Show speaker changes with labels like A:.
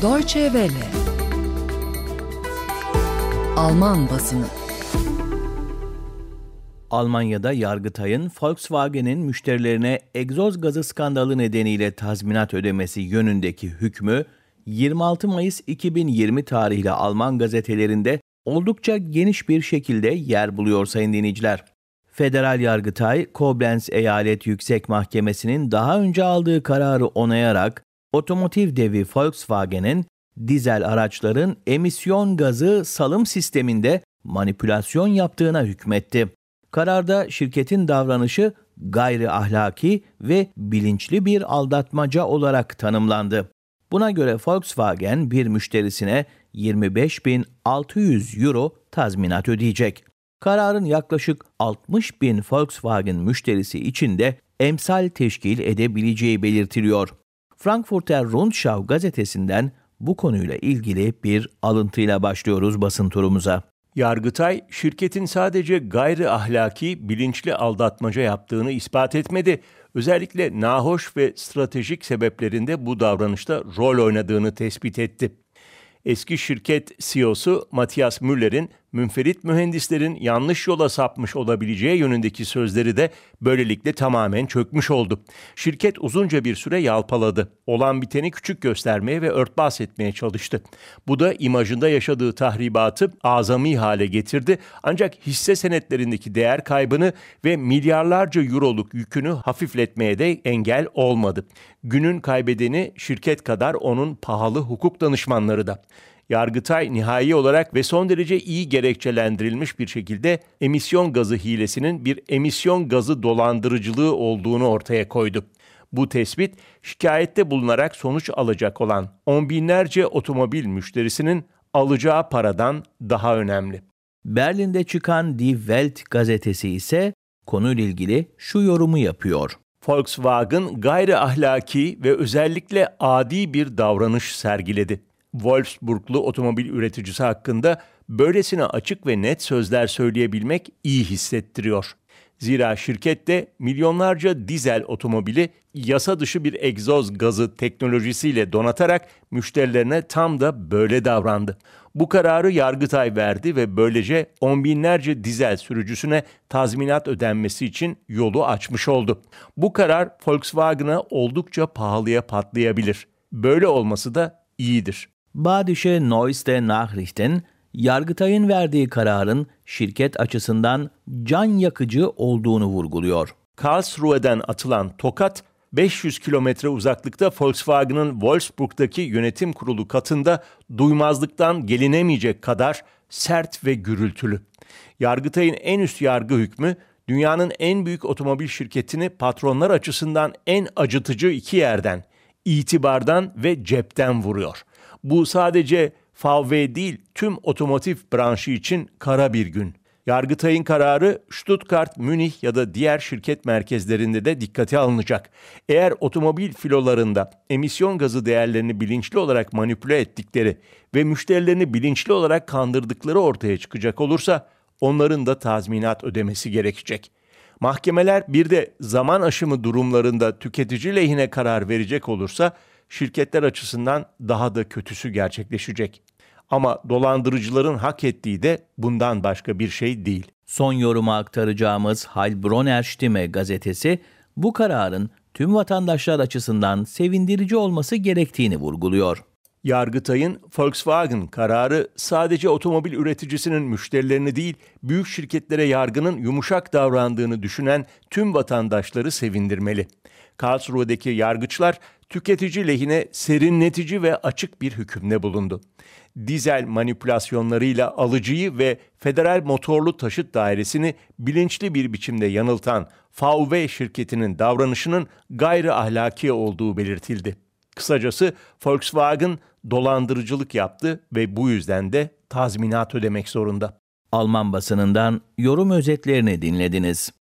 A: Deutsche Welle. Alman basını.
B: Almanya'da Yargıtay'ın Volkswagen'in müşterilerine egzoz gazı skandalı nedeniyle tazminat ödemesi yönündeki hükmü 26 Mayıs 2020 tarihli Alman gazetelerinde oldukça geniş bir şekilde yer buluyor sayın dinleyiciler. Federal Yargıtay, Koblenz Eyalet Yüksek Mahkemesi'nin daha önce aldığı kararı onayarak otomotiv devi Volkswagen'in dizel araçların emisyon gazı salım sisteminde manipülasyon yaptığına hükmetti. Kararda şirketin davranışı gayri ahlaki ve bilinçli bir aldatmaca olarak tanımlandı. Buna göre Volkswagen bir müşterisine 25.600 euro tazminat ödeyecek. Kararın yaklaşık 60.000 Volkswagen müşterisi için de emsal teşkil edebileceği belirtiliyor. Frankfurter Rundschau gazetesinden bu konuyla ilgili bir alıntıyla başlıyoruz basın turumuza.
C: Yargıtay, şirketin sadece gayri ahlaki, bilinçli aldatmaca yaptığını ispat etmedi. Özellikle nahoş ve stratejik sebeplerinde bu davranışta rol oynadığını tespit etti. Eski şirket CEO'su Matthias Müller'in münferit mühendislerin yanlış yola sapmış olabileceği yönündeki sözleri de böylelikle tamamen çökmüş oldu. Şirket uzunca bir süre yalpaladı. Olan biteni küçük göstermeye ve örtbas etmeye çalıştı. Bu da imajında yaşadığı tahribatı azami hale getirdi. Ancak hisse senetlerindeki değer kaybını ve milyarlarca euroluk yükünü hafifletmeye de engel olmadı. Günün kaybedeni şirket kadar onun pahalı hukuk danışmanları da. Yargıtay nihai olarak ve son derece iyi gerekçelendirilmiş bir şekilde emisyon gazı hilesinin bir emisyon gazı dolandırıcılığı olduğunu ortaya koydu. Bu tespit şikayette bulunarak sonuç alacak olan on binlerce otomobil müşterisinin alacağı paradan daha önemli.
B: Berlin'de çıkan Die Welt gazetesi ise konuyla ilgili şu yorumu yapıyor.
C: Volkswagen gayri ahlaki ve özellikle adi bir davranış sergiledi. Wolfsburglu otomobil üreticisi hakkında böylesine açık ve net sözler söyleyebilmek iyi hissettiriyor. Zira şirket de milyonlarca dizel otomobili yasa dışı bir egzoz gazı teknolojisiyle donatarak müşterilerine tam da böyle davrandı. Bu kararı Yargıtay verdi ve böylece on binlerce dizel sürücüsüne tazminat ödenmesi için yolu açmış oldu. Bu karar Volkswagen'a oldukça pahalıya patlayabilir. Böyle olması da iyidir.
B: Badische Neueste Nachrichten, Yargıtay'ın verdiği kararın şirket açısından can yakıcı olduğunu vurguluyor.
C: Karlsruhe'den atılan tokat, 500 kilometre uzaklıkta Volkswagen'ın Wolfsburg'daki yönetim kurulu katında duymazlıktan gelinemeyecek kadar sert ve gürültülü. Yargıtay'ın en üst yargı hükmü, dünyanın en büyük otomobil şirketini patronlar açısından en acıtıcı iki yerden, itibardan ve cepten vuruyor. Bu sadece VW değil, tüm otomotiv branşı için kara bir gün. Yargıtay'ın kararı Stuttgart, Münih ya da diğer şirket merkezlerinde de dikkate alınacak. Eğer otomobil filolarında emisyon gazı değerlerini bilinçli olarak manipüle ettikleri ve müşterilerini bilinçli olarak kandırdıkları ortaya çıkacak olursa onların da tazminat ödemesi gerekecek. Mahkemeler bir de zaman aşımı durumlarında tüketici lehine karar verecek olursa şirketler açısından daha da kötüsü gerçekleşecek. Ama dolandırıcıların hak ettiği de bundan başka bir şey değil.
B: Son yorumu aktaracağımız Heilbronner Stimme gazetesi bu kararın tüm vatandaşlar açısından sevindirici olması gerektiğini vurguluyor.
C: Yargıtay'ın Volkswagen kararı sadece otomobil üreticisinin müşterilerini değil, büyük şirketlere yargının yumuşak davrandığını düşünen tüm vatandaşları sevindirmeli. Karlsruhe'deki yargıçlar tüketici lehine serinletici ve açık bir hükümde bulundu. Dizel manipülasyonlarıyla alıcıyı ve Federal Motorlu Taşıt Dairesi'ni bilinçli bir biçimde yanıltan VW şirketinin davranışının gayri ahlaki olduğu belirtildi. Kısacası Volkswagen dolandırıcılık yaptı ve bu yüzden de tazminat ödemek zorunda.
B: Alman basınından yorum özetlerini dinlediniz.